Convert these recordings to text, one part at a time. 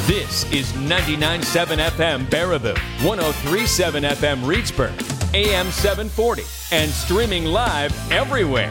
This is 99.7 FM Baraboo, 103.7 FM Reedsburg, AM 740, and streaming live everywhere.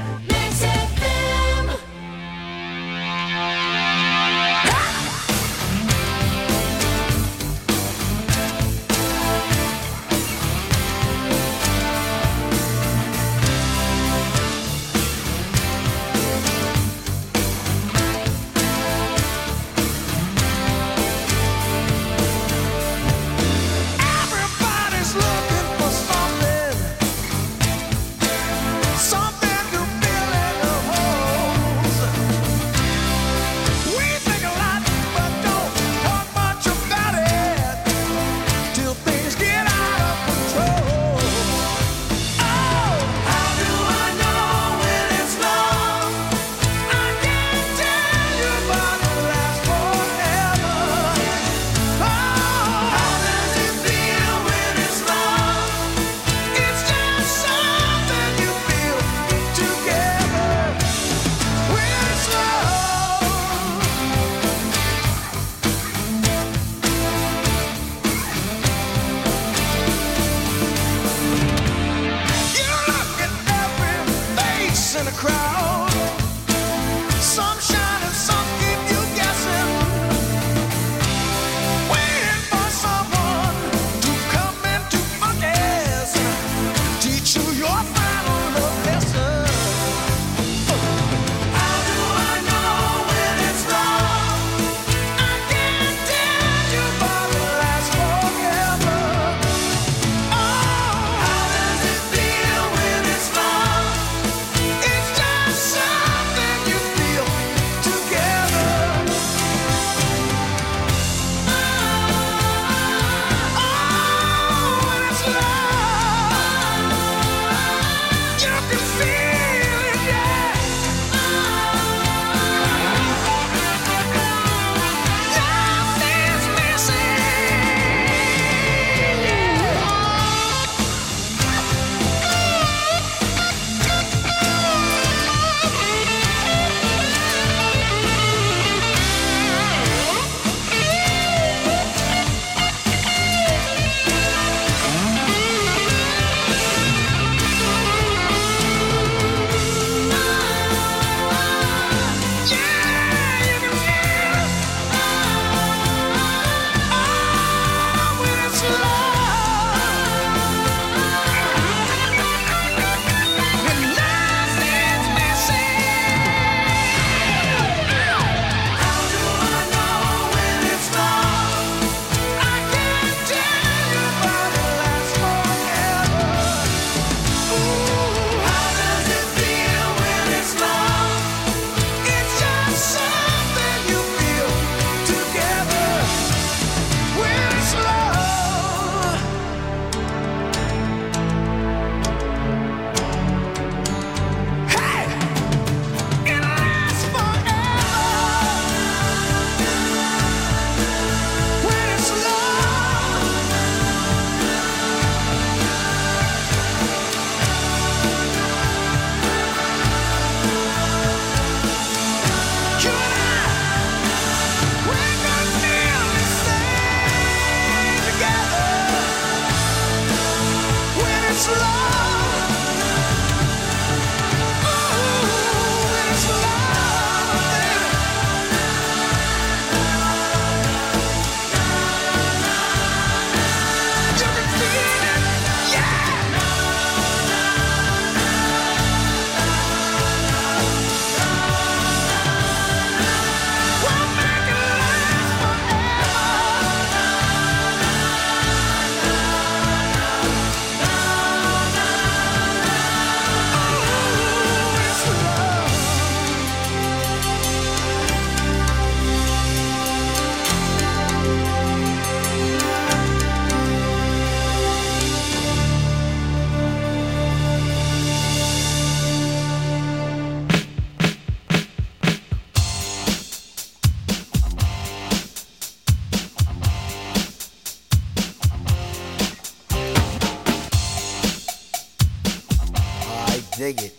dig it.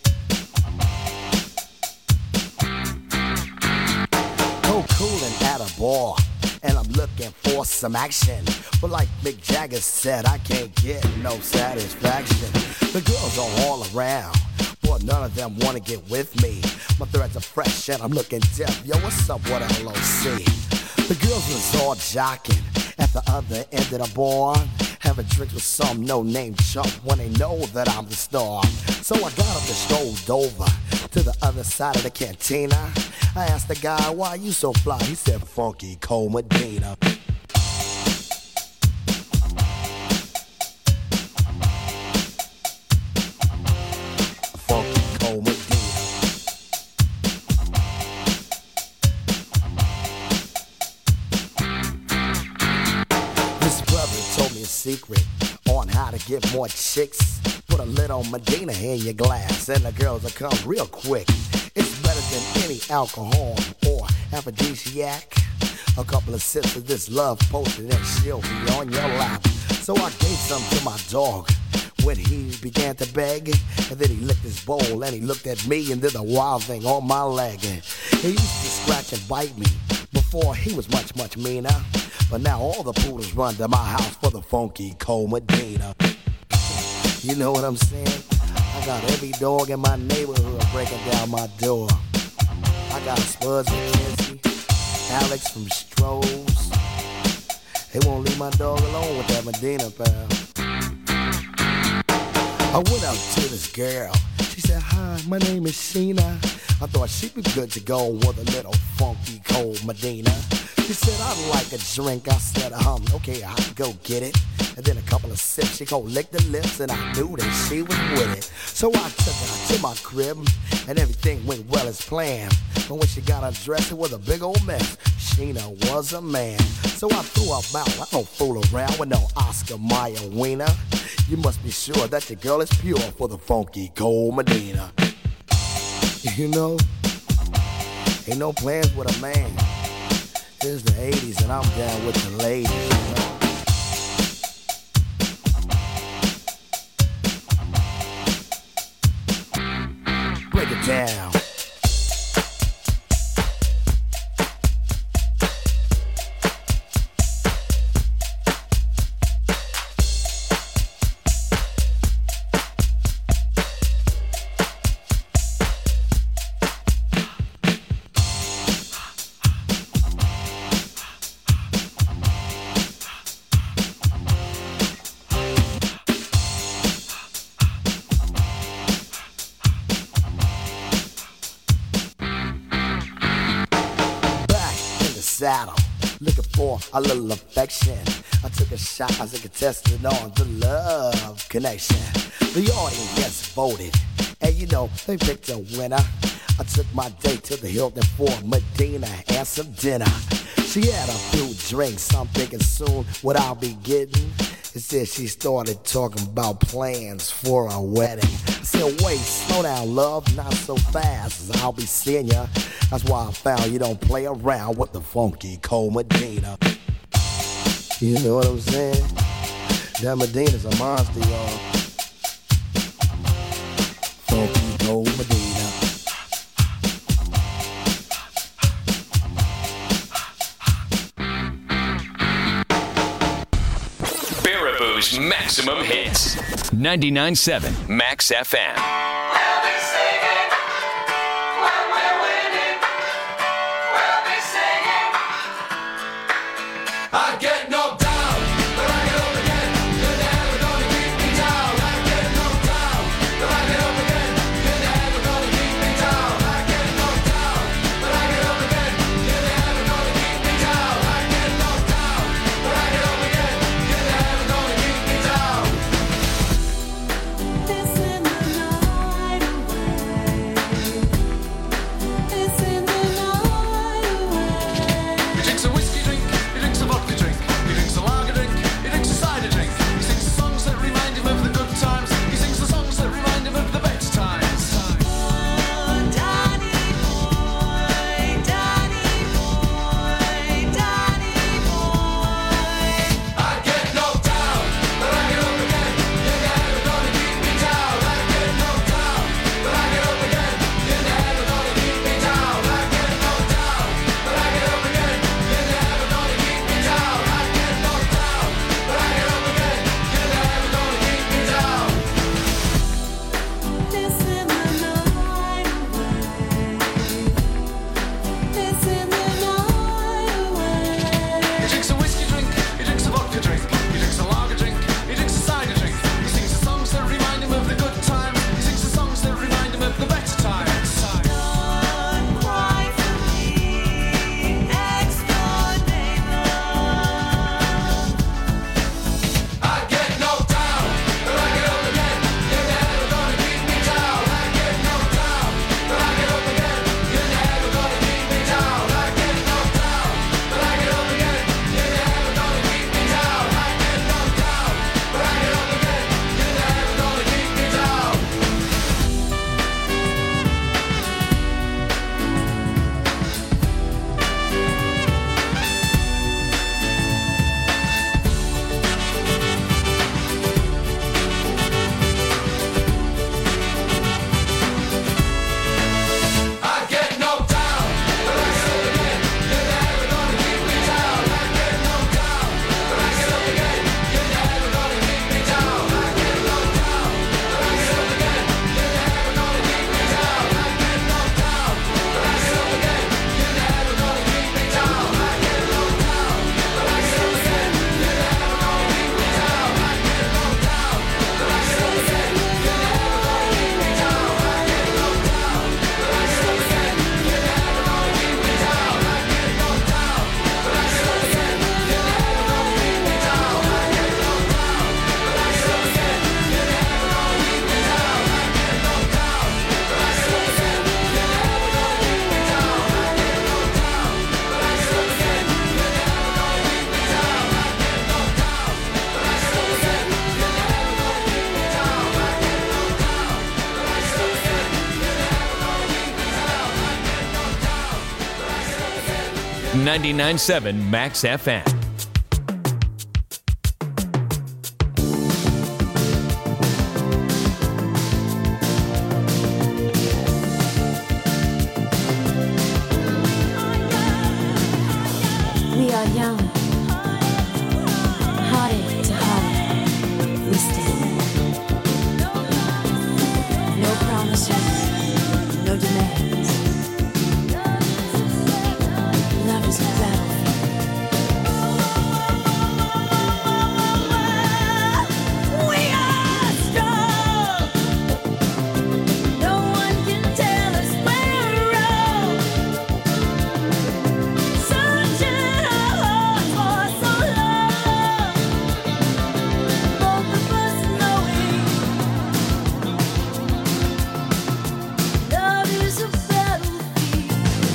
So cool and at a bar. and I'm looking for some action. But like Mick Jagger said, I can't get no satisfaction. The girls are all around, but none of them wanna get with me. My threads are fresh and I'm looking deaf. Yo, what's up with LOC? The girls was all jocking at the other end of the bar, having drinks with some no-name chump when they know that I'm the star. So I got up and strolled over to the other side of the cantina. I asked the guy, why you so fly? He said, Funky Cole Medina. Funky Cole Medina. This brother told me a secret on how to get more chicks. Put a little Medina in your glass and the girls will come real quick. It's better than any alcohol or aphrodisiac. A couple of sips of this love potion and she'll be on your lap. So I gave some to my dog when he began to beg. And then he licked his bowl and he looked at me and did the wild thing on my leg. He used to scratch and bite me before he was much, much meaner. But now all the poodles run to my house for the Funky Cole Medina. You know what I'm saying? I got every dog in my neighborhood breaking down my door. I got Spuds McKenzie, Alex from Strohs. They won't leave my dog alone with that Medina, pal. I went out to this girl. She said, hi, my name is Sheena. I thought she'd be good to go with a little Funky Cole Medina. She said, I'd like a drink. I said, okay, I'll go get it. And then a couple of sips, she gon' lick the lips, and I knew that she was with it. So I took her to my crib, and everything went well as planned. But when she got undressed, it was a big old mess. Sheena was a man. So I threw her out. I don't fool around with no Oscar Mayer wiener. You must be sure that your girl is pure for the Funky Cole Medina. You know, ain't no plans with a man. It's the 80s and I'm down with the ladies, you know. Break it down. Saddle, looking for a little affection. I took a shot as a contestant on the love connection. The audience voted, and you know, they picked a winner. I took my date to the Hilton for Medina and some dinner. She had a few drinks, I'm thinking soon what I'll be getting. Instead, she started talking about plans for a wedding. I said, wait, slow down, love, not so fast, I'll be seeing ya. That's why I found you don't play around with the Funky Cole Medina. You know what I'm saying? That Medina's a monster, y'all. Funky Cole Medina. Baraboo's Maximum Hits. 99.7 Max FM. This in the night. 99.7 Max FM. We are young, heartache to heartache, we stand. No promises, no demands. Love is a battlefield. We are strong. No one can tell us we're wrong. Searching our hearts for so long. Both of us knowing love is a battlefield.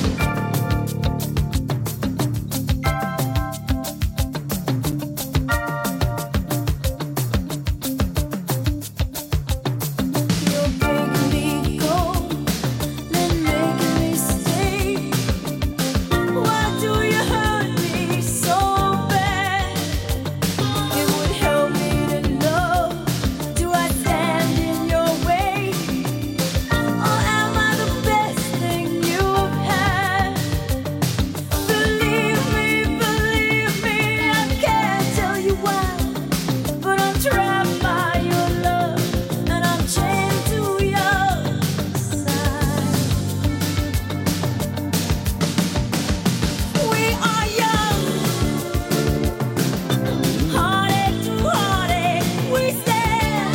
You're breaking me cold, then making me stay. Why do you hurt me so bad? It would help me to know, do I stand in your way? Or am I the best thing you've had? Believe me, I can't tell you why, but I'm trapped by your love, and I'm chained to your side. We are young, heartache to heartache, we stand.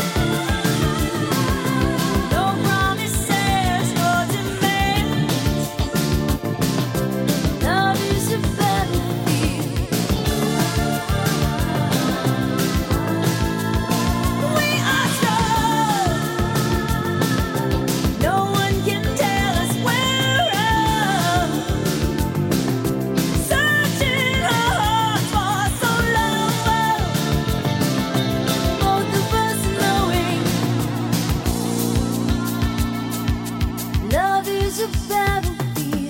No promises, no demands. Love is a battlefield. We are strong. No one can tell us we're wrong. Searching our hearts for so long. Both of us knowing love is a battlefield.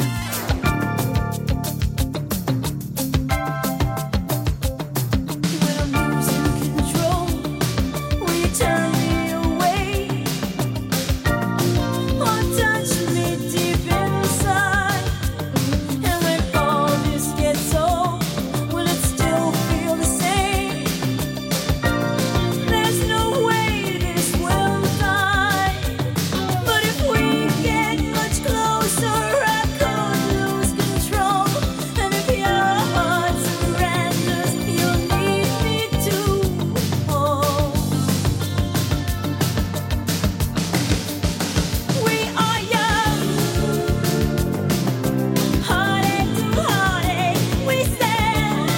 When I'm losing control, will you turn me away? Or touch me deep inside? And when all this gets old, will it still feel the same? There's no way this will die. But if we get much closer, I could lose control. And if your heart surrenders, you'll need me to hold. We are young, heartache to heartache, we stand.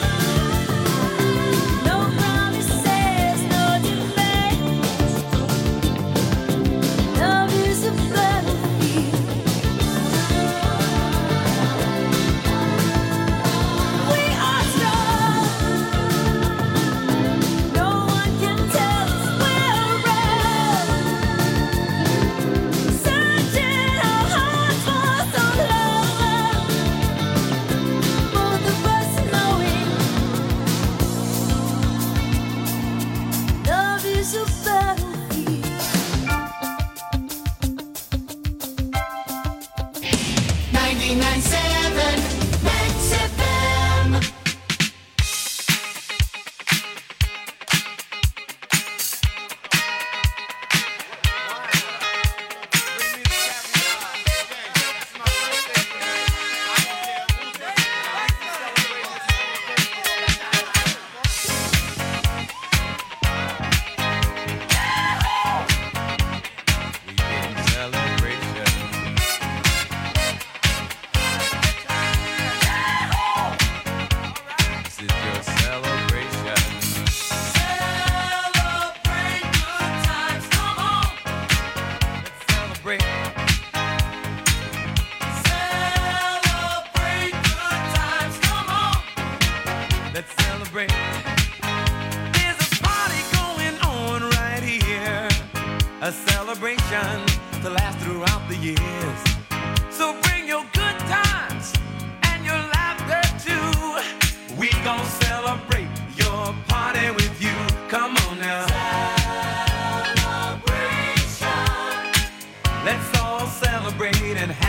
No promises, no demands. Love is a battlefield. We are strong. No one can tell us we're wrong. Searching our hearts for so long. Both of us knowing love is a battlefield. 99.7 Max FM. Celebration.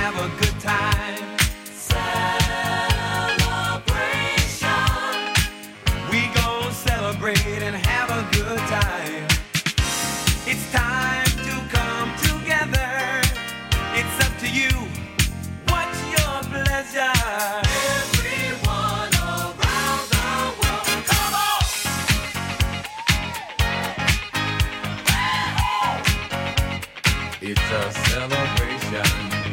have a good time. Celebration. We gon' celebrate and have a good time. It's time to come together. It's up to you. What's your pleasure? Everyone around the world, come on! It's a celebration.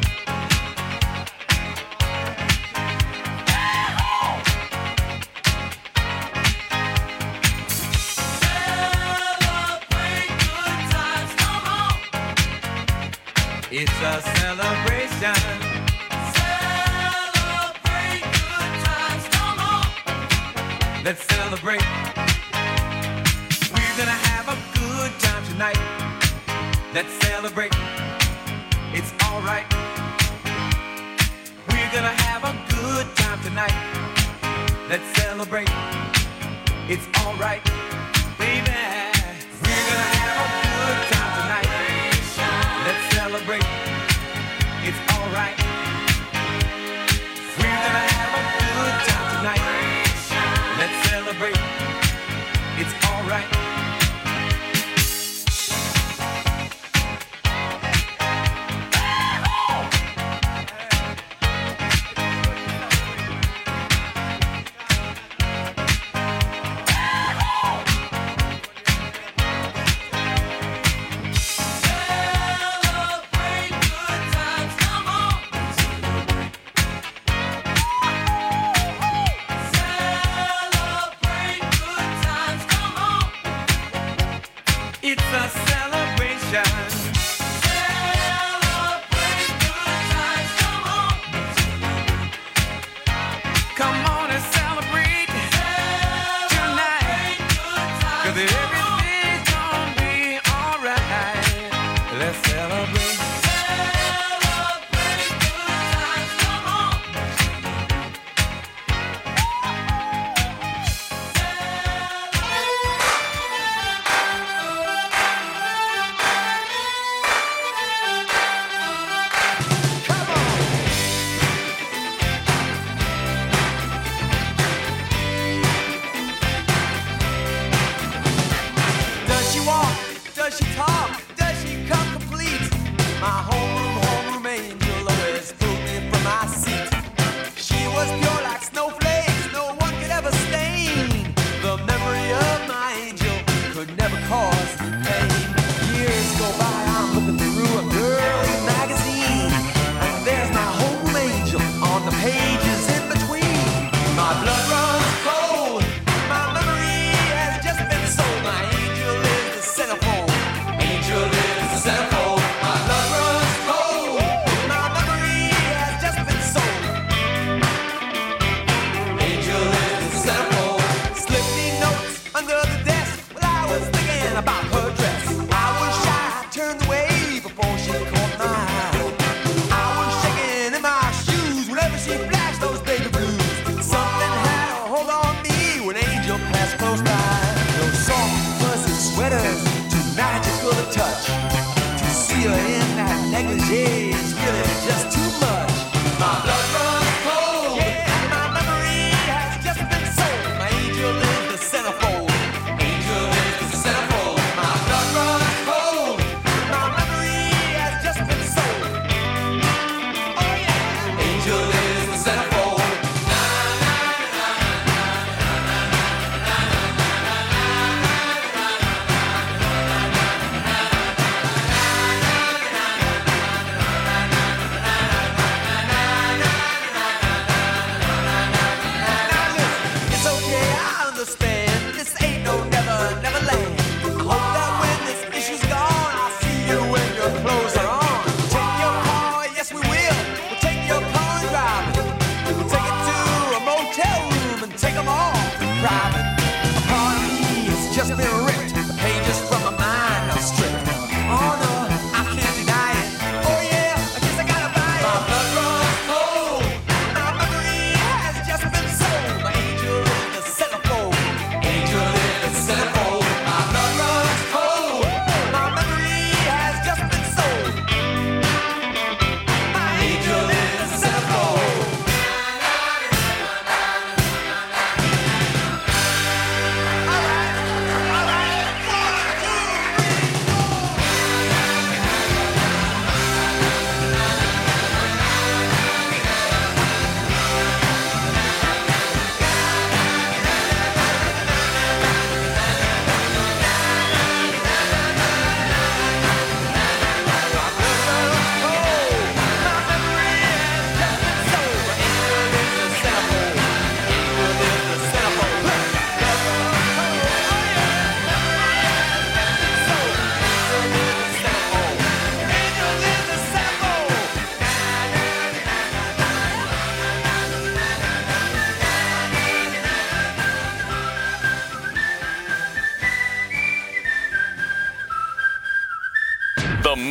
Celebrate good times, come on! It's a celebration. Celebrate good times, come on! Let's celebrate. We're gonna have a good time tonight. Let's celebrate. It's alright. We're gonna have a good time tonight. Let's celebrate. It's alright, baby. We're gonna have a good time tonight. Let's celebrate. It's alright. We're gonna have a good time tonight. Let's celebrate. It's alright.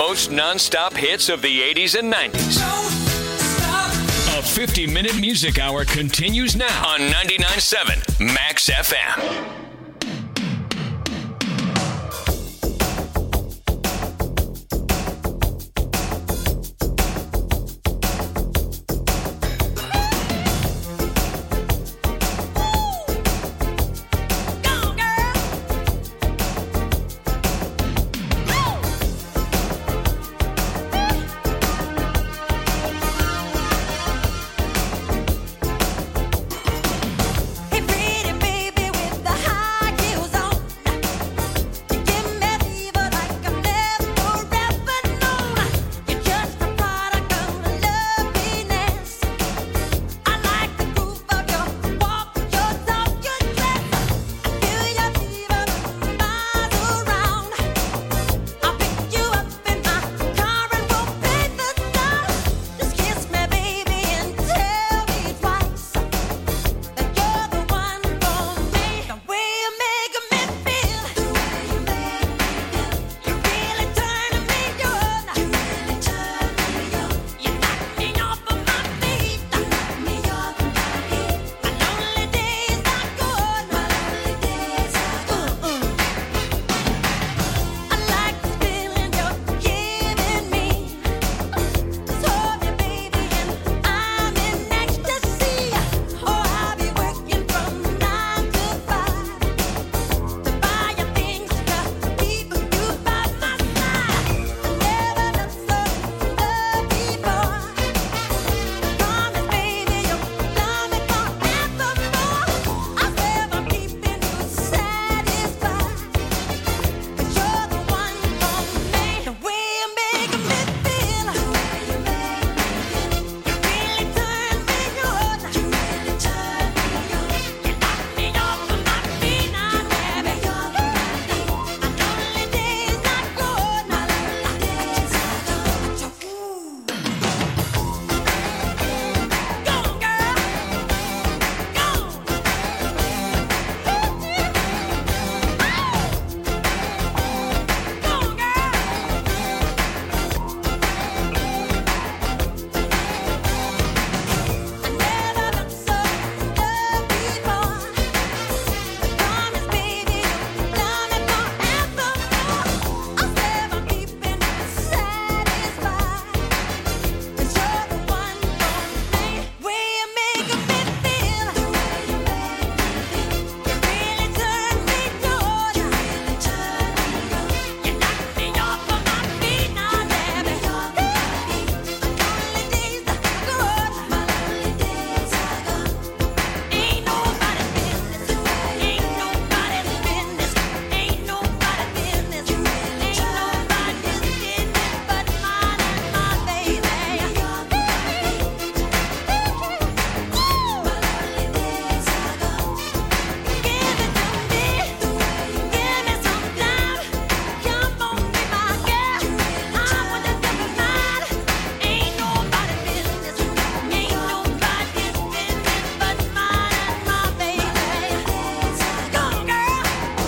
most non-stop hits of the 80s and 90s. A 50-minute music hour continues now on 99.7 Max FM. Hey, pretty baby with the high heels on. You give me fever like I've never ever known. You're just a product of loveliness. I like the groove of your walk, your talk, your dress. I feel your fever miles around. I'll pick you up in my car and we'll pay the toll. Just kiss me, baby, and tell me twice that you're the one for me. The way you make me feel, the way you make me feel, you're really turning me on. You really turn me on. You knock me off of my feet. You knock me off of my feet. My lonely days are gone. My lonely days are gone. I like this feeling you're giving me. Just hold me, baby, and I'm in ecstasy. Oh, I'll be working from 9 to 5 to buy you things to keep you by my side. I never felt so love before. Promise, baby, you'll love me forevermore. I swear I'm keeping you satisfied. 'Cause you're the one for me. The way you make me feel, the way you make me feel, you really turn me on. You really turn me on. You knock me off of my feet, now, baby. My lonely days are gone. My lonely days are gone. Go on, girl. Go on. Go on, girl. I never felt so love before. Promise, baby, you'll love me forevermore. I swear I'm keeping you satisfied. 'Cause you're the one for me. Way you make me feel, the way you make me feel, you really turn me on. You really turn me on. You knock me off of my feet, now, baby. My lonely days are gone. My lonely days are gone. Ain't nobody's business. Ain't nobody's business. Ain't nobody's business. Ain't nobody's business but mine and my baby. My lonely days are gone. Give it to me. Give me some time. Come on, be my girl. I want to never mind. Ain't nobody's business. Ain't nobody's business but mine and my baby. Go on, girl.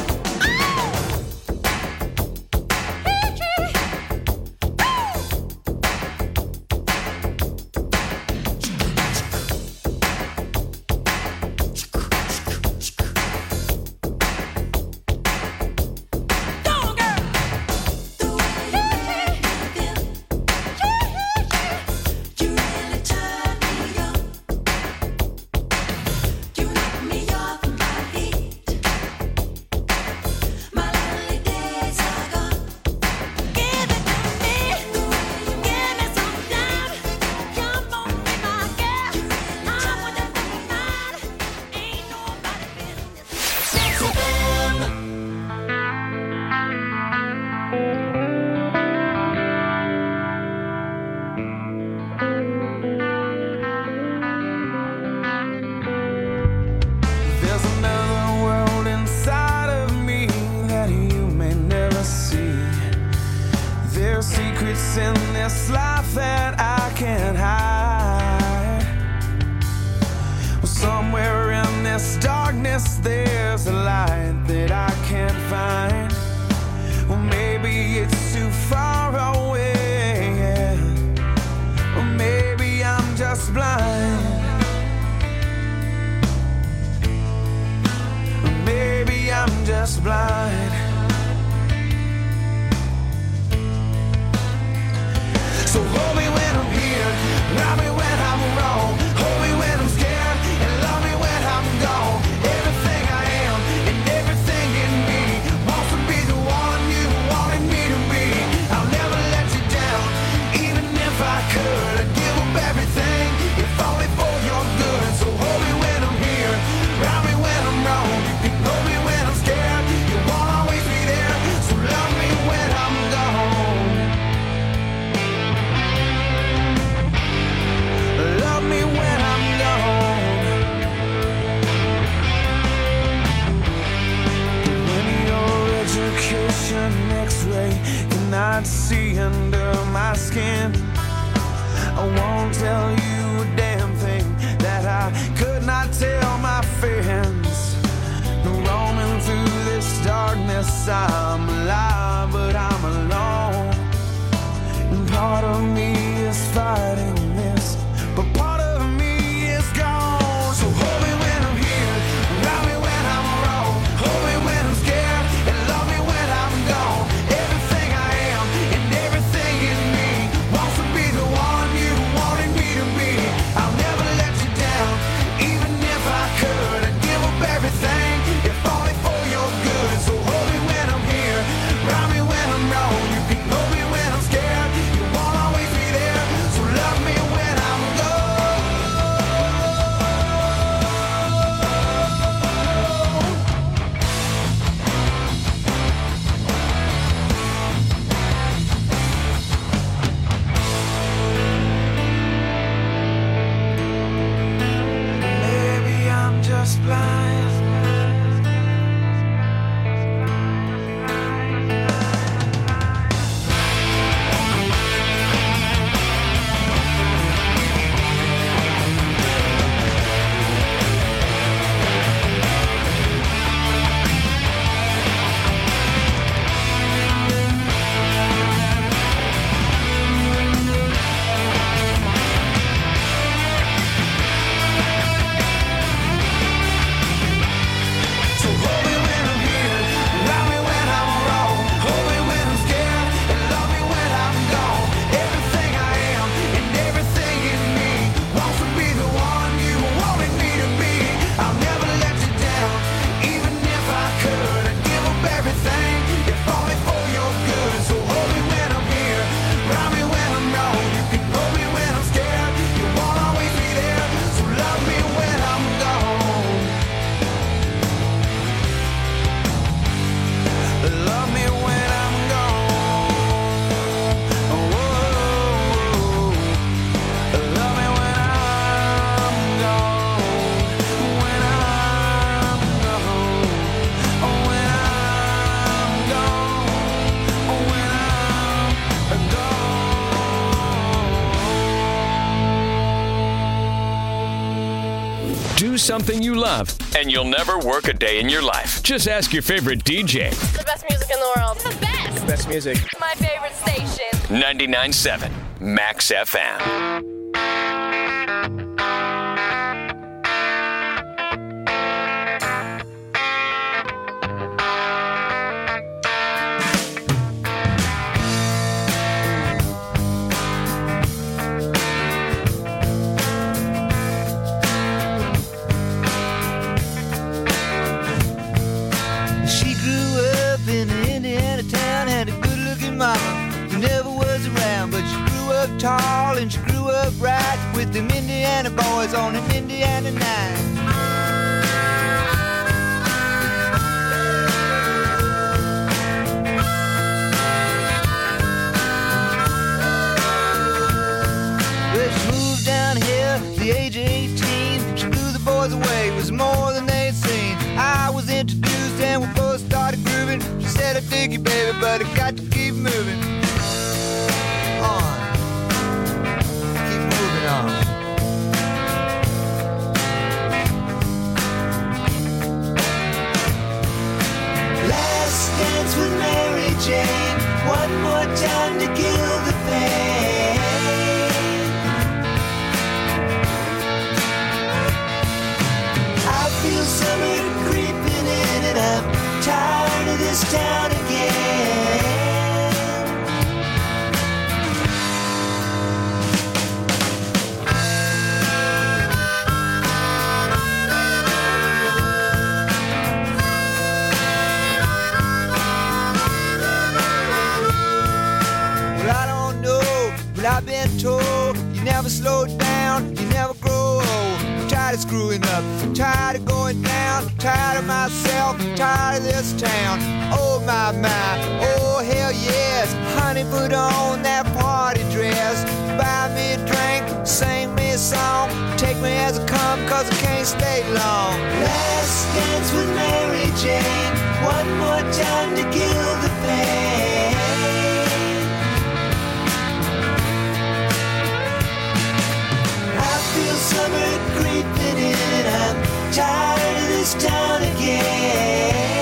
Go on, girl. The way you make me feel, you really turn me on. You knock me off of my feet. My lonely days are gone. Give it to me. Give me some time. Come on, be my girl. I want to never mind. Ain't nobody's business. There's another world inside of me that you may never see. There's secrets in this life that I can't hide. Well, somewhere in this darkness there's a light that I can't find. Well, maybe it's too far away blind. Maybe I'm just blind. So hold me when I'm here, love me when I'm wrong. Hold me when I'm scared, and love me when I'm gone. Everything I am, and everything in me wants to be the one you wanted me to be. I'll never let you down, even if I could. I'd give up everything, if only for your good. So hold me when I'm here, love me when I'm wrong. You can hold me when I'm scared, you won't always be there. So love me when I'm gone. Love me when I'm gone. When your education X-ray cannot see under my skin, I won't tell you a damn thing that I could not tell my friends. Roaming through this darkness, I'm alive, but I'm alone. And part of me is fighting this, but part of me is gone. So hold me when I'm here, love me when I'm wrong. Hold me when I'm scared, and love me when I'm gone. Everything I am, and everything in me wants to be the one you wanted me to be. I'll never let you down, even if I could. I'd give up everything, if only for your good. So hold me when I'm here, love me when I'm wrong. You can hold me when I'm scared, you won't always be there. So love me when I'm gone. Maybe I'm just blind. So hold me when I'm here, love me when I'm wrong. Hold me when I'm scared, and love me when I'm gone. Everything I am, and everything in me wants to be the one you wanted me to be. I'll never let you down, even if I could. I'd give up everything, if only for your good. So hold me when I'm here, love me when I'm wrong. You can hold me when I'm scared, you won't always be there. So love me when I'm gone. Love me when I'm gone. Oh, love me when I'm gone. When I'm gone. Oh, when I'm gone. Oh, when I'm gone. Do something you love, and you'll never work a day in your life. Just ask your favorite DJ. The best music in the world. The best. Best music. My favorite station. 99.7 Max FM. She grew up in an Indiana town, had a good-looking mama who never was around, but she grew up tall and she grew up right with them Indiana boys on an Indiana night. Well, she moved down here at the age of 18. She blew the boys away, it was more than they'd seen. I was introduced and we both started grooving. She said, I dig you, baby, but I got to keep moving on. Keep moving on. Last dance with Mary Jane, one more time to kill the pain. this town again. Well, I don't know, but I've been told you never slow down, you never grow old. I'm tired of screwing up, I'm tired of going down, I'm tired of myself, I'm tired of this town. Oh my, oh hell yes. Honey, put on that party dress, buy me a drink, sing me a song, take me as I come, cause I can't stay long. Last dance with Mary Jane, one more time to kill the pain. I feel summer creeping in, I'm tired of this town again.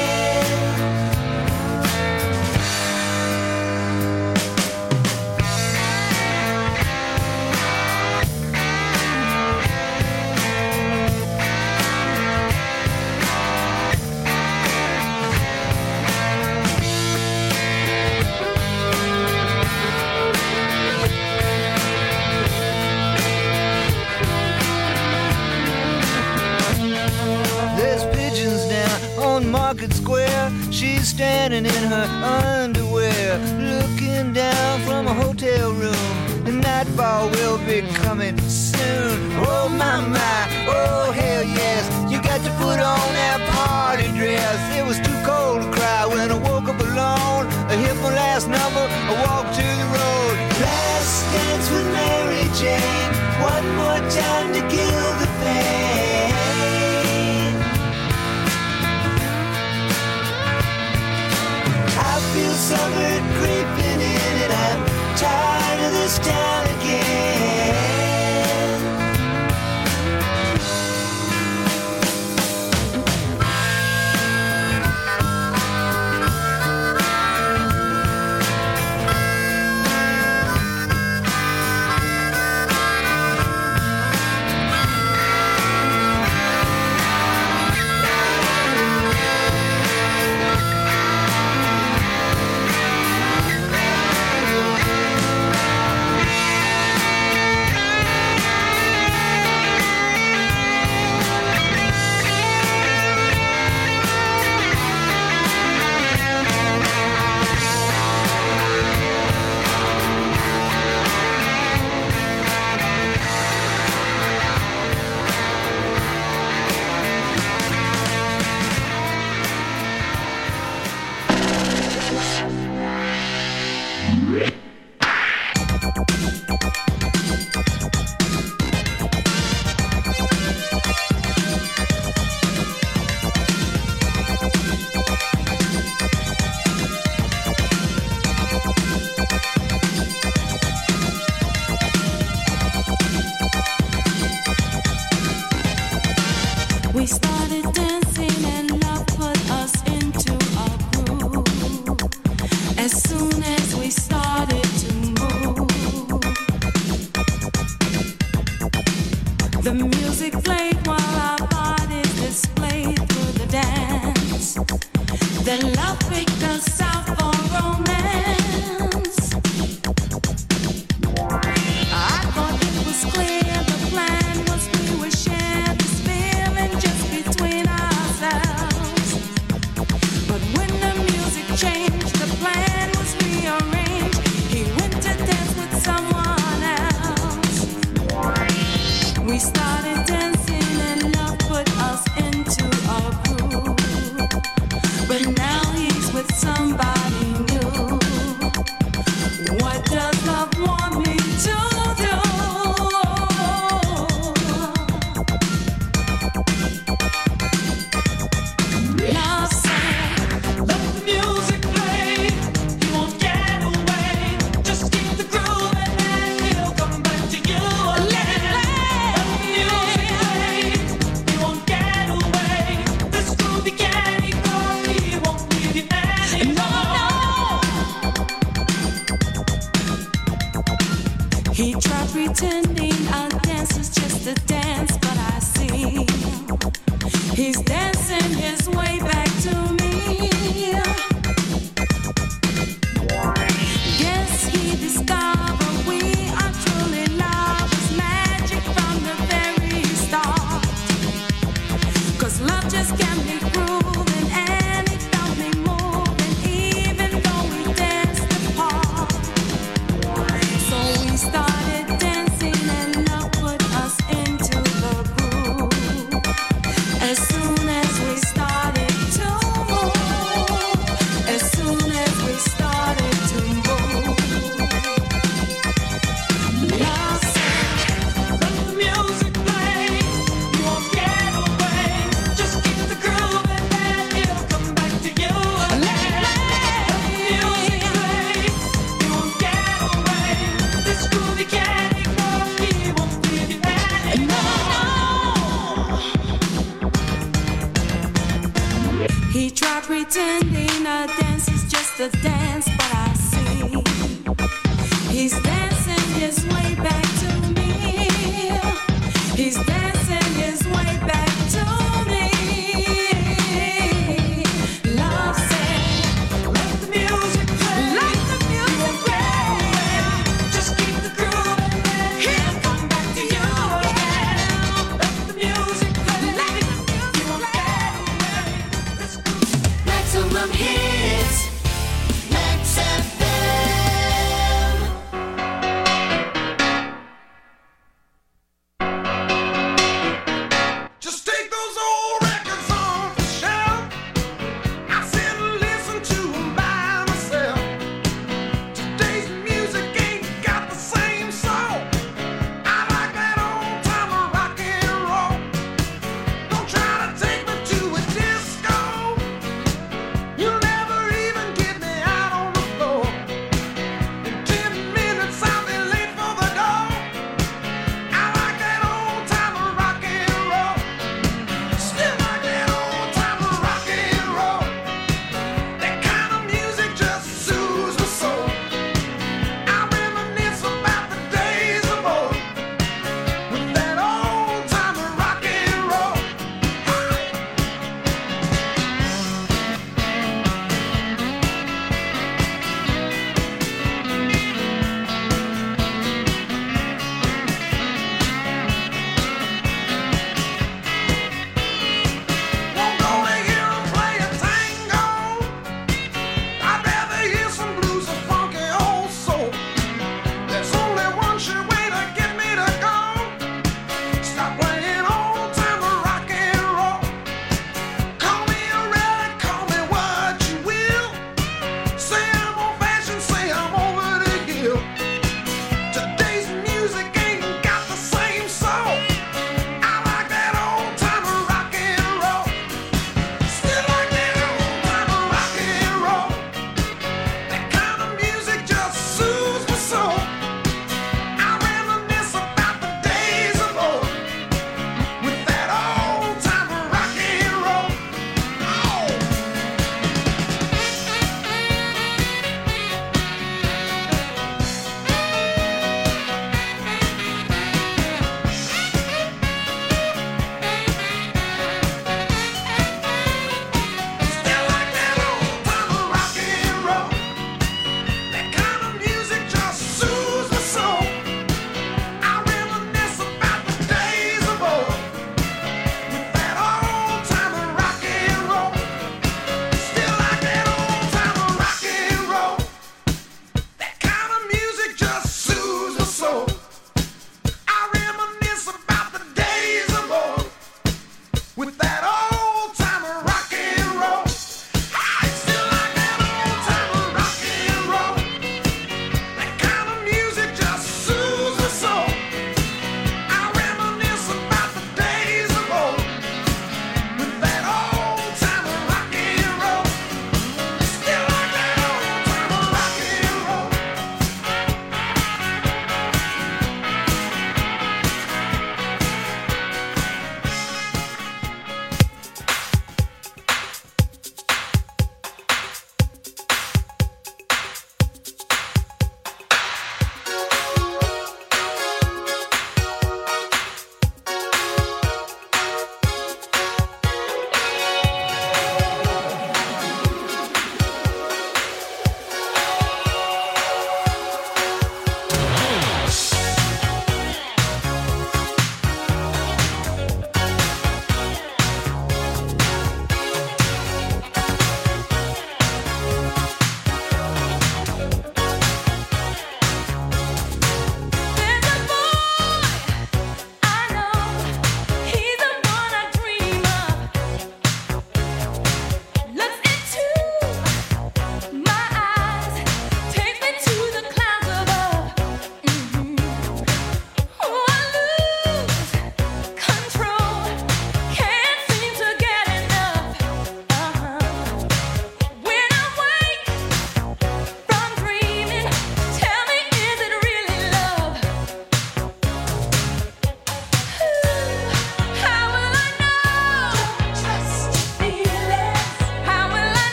Market Square, she's standing in her underwear, looking down from a hotel room. The nightfall will be coming soon. Oh my, oh hell yes. You got to put on that party dress. It was too cold to cry when I woke up alone. I hit my last number, I walked to the road. Last dance with Mary Jane, one more time to kill the pain. I feel summer creeping in, and I'm tired of this town again. We started dancing and love put us into a groove. As soon as we started to move, the music played while our bodies displayed through the dance. Then love picked us out for romance. I thought it was clear the plan was we would share this feeling just between ourselves. But when the music changed, the plan was rearranged. He went to dance with someone else. We started dancing and love put us into a groove. But now he's with somebody new. What does love want me to do? Love said, let the music play. You won't get away. Just keep the groove and then he'll come back to you again. Let the music just can't be proven, and it felt me moving, even though we danced apart. So we started dancing, and love put us into the groove. As soon as we started to move, as soon as we started to move, love said, let the music play. You won't get away. Just keep the groove and then it'll come back to you again. Let the music play. You won't get away. This groove you can't ignore. He won't leave you anymore. He tried pretending a dance is just a dance, but I see he's dancing his way back to me. He's dancing his way back to me. Love said, let the music play. Let the music play. Just keep the groove and then he'll come back to you again. Let the music play. Let the music play. Maximum hits. Max FM.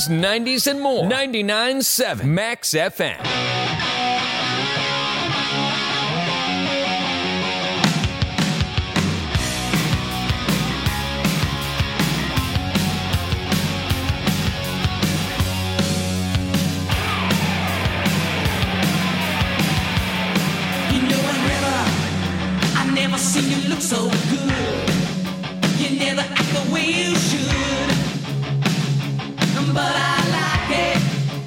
80s, 90s, and more. 99.7 Max FM. I never seen you look so good. You never act the way you should. But I like it,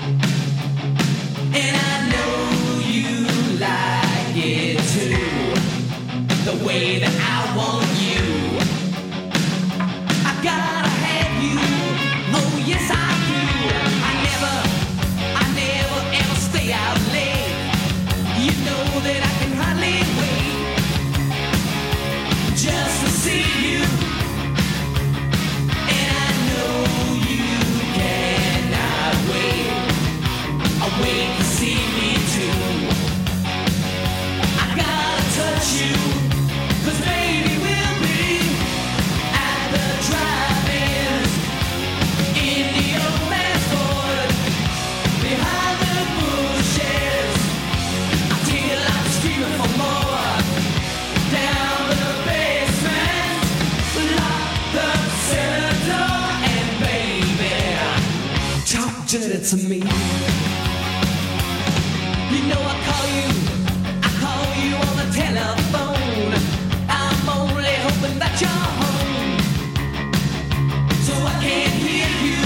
and I know you like it too. The way that I want you, I gotta have you. Oh yes I do. I never ever stay out late. You know that I can hardly wait just to see you. And I know you cannot wait. Wait to see me too. I gotta touch you, 'cause baby we'll be at the drive-ins in the old man's Ford, behind the bushes, until I'm screaming for more. Down the basement, lock the cellar door, and baby, talk dirty to me. You know I call you on the telephone. I'm only hoping that you're home, so I can hear you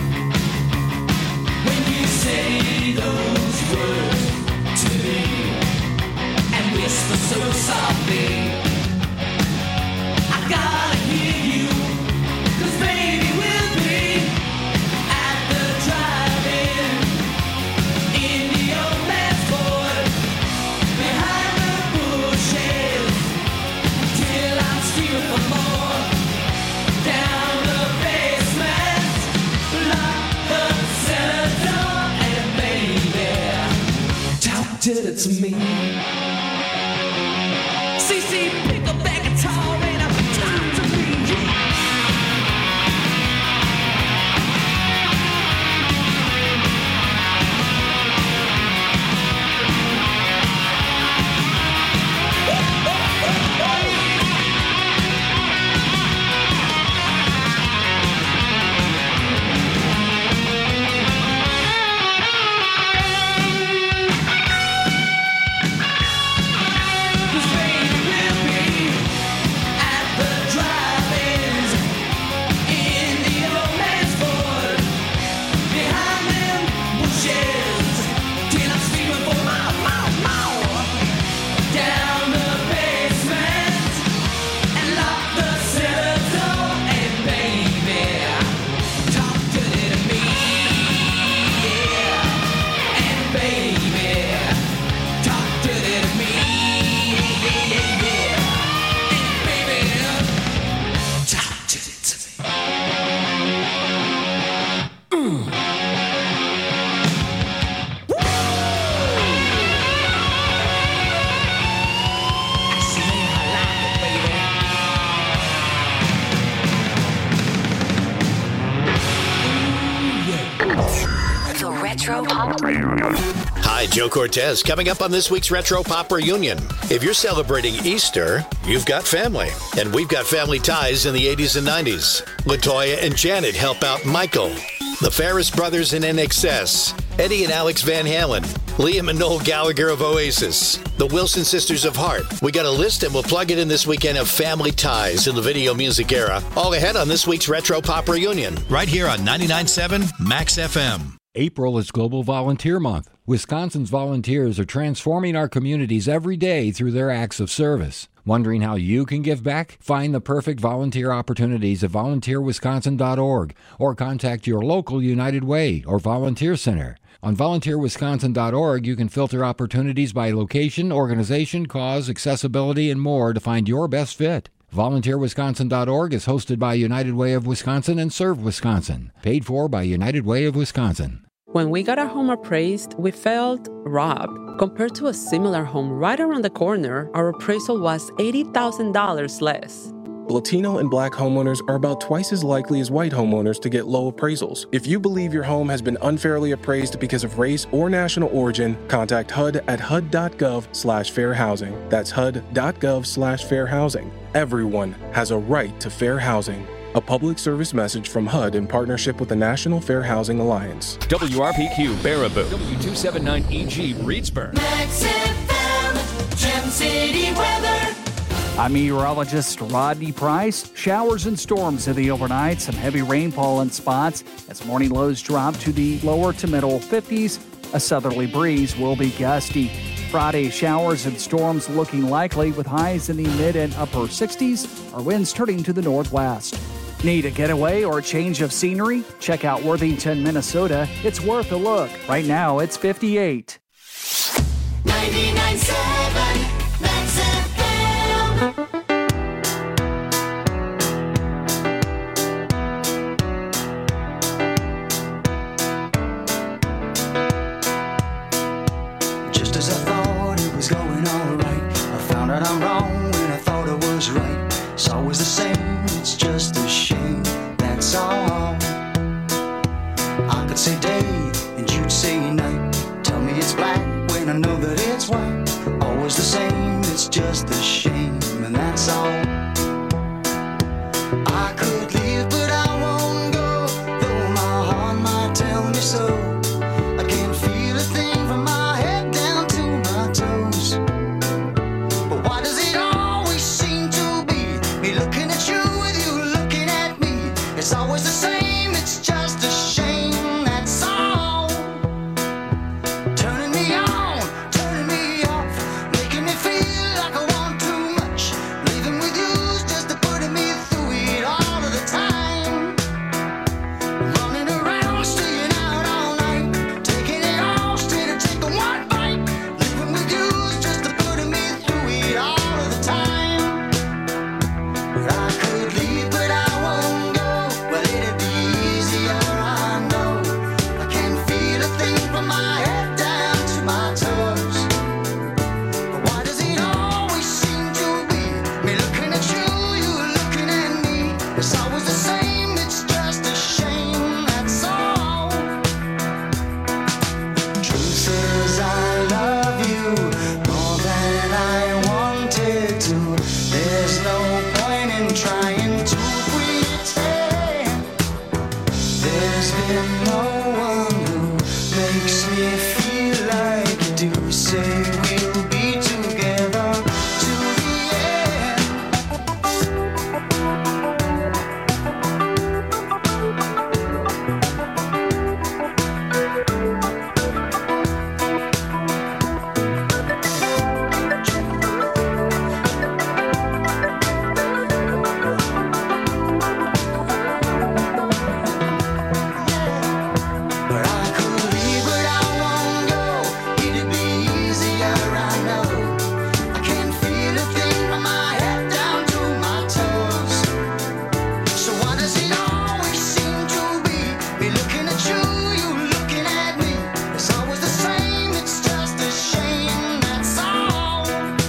when you say those words to me, and whisper so softly. I gotta hear you, 'cause baby we'll be at the drive-in in the old man's Ford, behind the bushes, till I'm screaming for more. Down the basement, lock the cellar door, and baby, talk dirty to me. CC, pick up that guitar and talk to me. The Retro Pop Reunion. Hi, Joe Cortez. Coming up on this week's Retro Pop Reunion. If you're celebrating Easter, you've got family. And we've got family ties in the 80s and 90s. LaToya and Janet help out Michael. The Ferris Brothers in NXS. Eddie and Alex Van Halen. Liam and Noel Gallagher of Oasis. The Wilson Sisters of Heart. We got a list and we'll plug it in this weekend of family ties in the video music era. All ahead on this week's Retro Pop Reunion. Right here on 99.7 Max FM. April is Global Volunteer Month. Wisconsin's volunteers are transforming our communities every day through their acts of service. Wondering how you can give back? Find the perfect volunteer opportunities at volunteerwisconsin.org or contact your local United Way or volunteer center. On volunteerwisconsin.org, you can filter opportunities by location, organization, cause, accessibility, and more to find your best fit. VolunteerWisconsin.org is hosted by United Way of Wisconsin and Serve Wisconsin. Paid for by United Way of Wisconsin. When we got our home appraised, we felt robbed. Compared to a similar home right around the corner, our appraisal was $80,000 less. Latino and Black homeowners are about twice as likely as white homeowners to get low appraisals. If you believe your home has been unfairly appraised because of race or national origin, contact HUD at hud.gov/fair housing. That's hud.gov/fair housing. Everyone has a right to fair housing. A public service message from HUD in partnership with the National Fair Housing Alliance. WRPQ Baraboo. W279EG Reedsburg. Max FM, Gem City weather. I'm meteorologist Rodney Price. Showers and storms in the overnight. Some heavy rainfall in spots as morning lows drop to the lower to middle 50s. A southerly breeze will be gusty. Friday, showers and storms looking likely with highs in the mid and upper 60s. Our winds turning to the northwest. Need a getaway or a change of scenery? Check out Worthington, Minnesota. It's worth a look. Right now, it's 58. 99.7 Max FM. Just as I thought it was going all right, I found out I'm wrong when I thought I was right. It's always the same, it's just a shame, that's all. I could say day and you'd say night. Tell me it's black when I know that it's white. Always the same, it's just a shame, and that's all. I could leave but I won't go, though my heart might tell me so. I can't feel a thing from my head down to my toes. But why does it always seem to be me looking at you with you looking at me? It's always the same, it's just a shame, that's all. Turning me on, turning me off, making me feel like I want too much. Living with you's just to putting me through it all of the time. Running around, staying out all night, taking it all straight to take one bite. Living with you's just to putting me through it all of the time. I could leave, but I won't go. Well, it'd be easier, I know. I can't feel a thing from my head down to my toes. But why does it always seem to be me looking at you, you looking at me? It's always the same, it's just a shame, that's all. Truth is, I love you more than I wanted to. There's no point in trying to pretend. There's been no one who makes me feel like you do. Say we'll be together to the end. But I could leave, but I won't go. It'd be easier, I know. I can't feel a thing from my head down to my toes. So why does it always seem to be me looking at you, you looking at me? It's always the same, it's just a shame, that's all.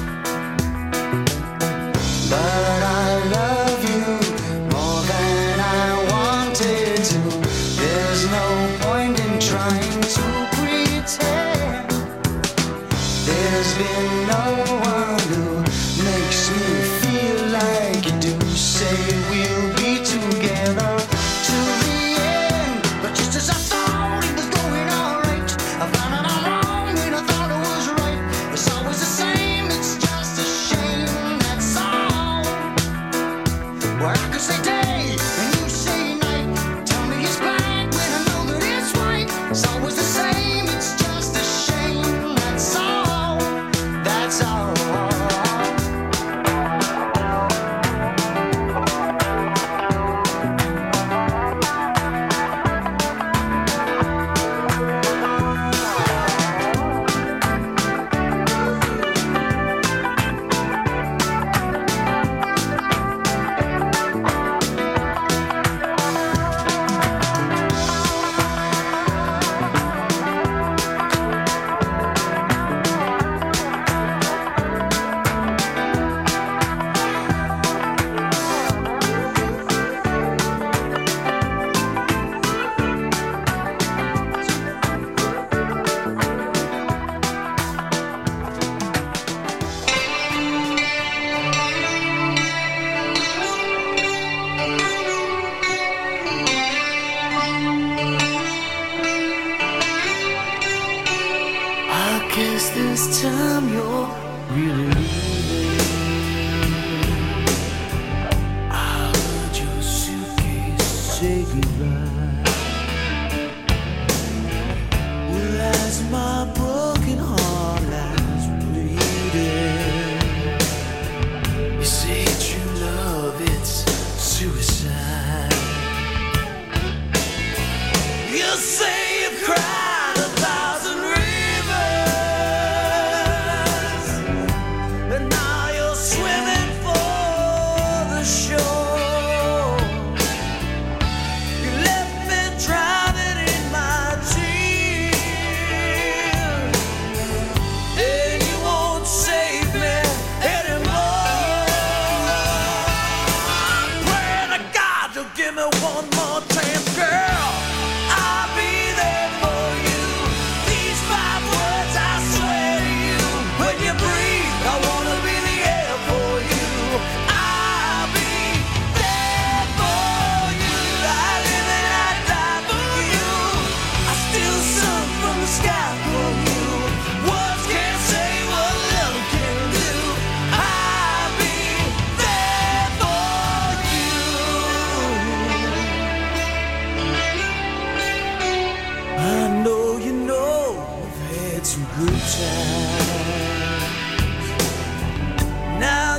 But I love you more than I wanted to. There's no point in trying to pretend. There's been no one who makes me feel like you do. Say we'll be together to the end. But just as I thought it was going all right, I found out I'm wrong when I thought it was right. It's always the same, it's just a shame, that's all. Well, I could say day and you say night. Tell me it's black when I know that it's white. It's always the same, it's just a shame, that's all. That's all. this time you're really leaving. I heard your suitcase say goodbye. Well, as my broken heart lies bleeding, you say true love, it's suicide. You say you've cried 1,000 rivers, and now you're swimming for the shore. You left me drowning in my tears, and you won't save me anymore. I'm praying to God you'll give me one more chance, girl. I'll be there for you. These 5 words I swear to you. When you breathe, I wanna be the air for you. I'll be there for you. I live and I die for you. I still sung from the sky for you. Words can't say what love can do. I'll be there for you. I know you know I've had some good times. Now